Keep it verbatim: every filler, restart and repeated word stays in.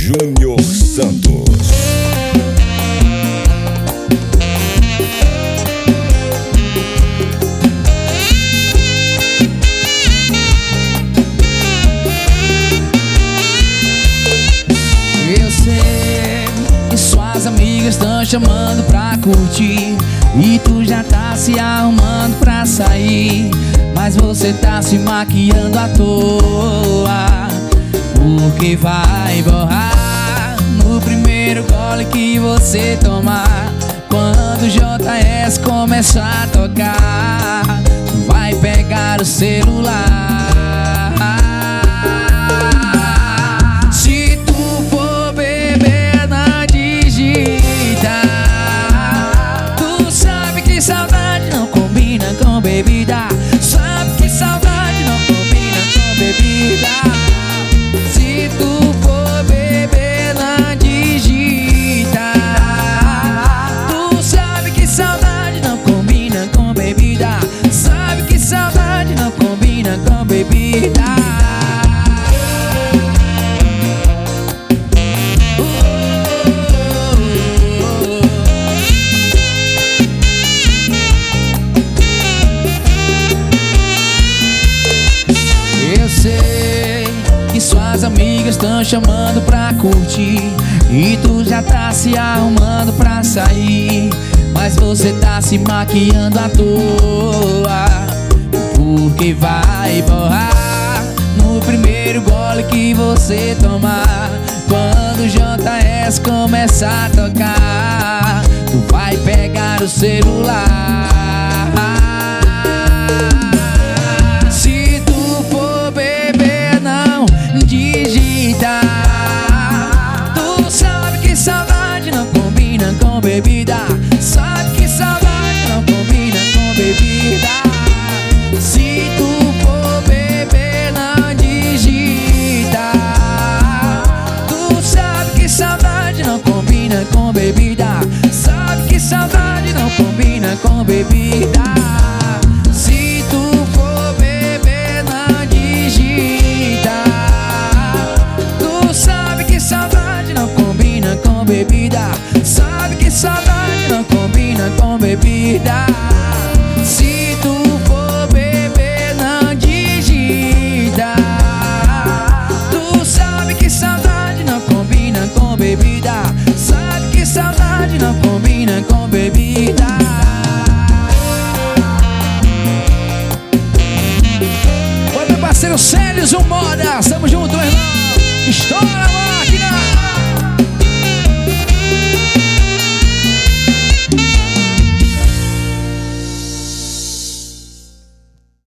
Júnior Santos. Eu sei que suas amigas estão chamando pra curtir e tu já tá se arrumando pra sair, mas você tá se maquiando à toa, porque vai borrar no primeiro gole que você tomar. Quando o J S começar a tocar, tu vai pegar o celular. Se tu for beber, não digita. Tu sabe que saudade não combina com bebida. Sabe que saudade não combina com bebida. Se tu for beber, não digita. Tu sabe que saudade não combina com bebida. Sabe que saudade não combina com bebida. Eu sei que suas amigas estão chamando pra curtir e tu já tá se arrumando pra sair, mas você tá se maquiando à toa, porque vai borrar no primeiro gole que você tomar. Quando o J S começar a tocar, tu vai pegar o celular. Se tu for beber, não digita. Tu sabe que saudade não combina com bebida. Sabe que saudade não combina com bebida. Se tu for beber, não digita. Tu sabe que saudade não combina com bebida. Sabe que saudade não combina com bebida. Se tu for beber, não digita. Tu sabe que saudade não combina com bebida. Sabe que saudade não combina com bebida.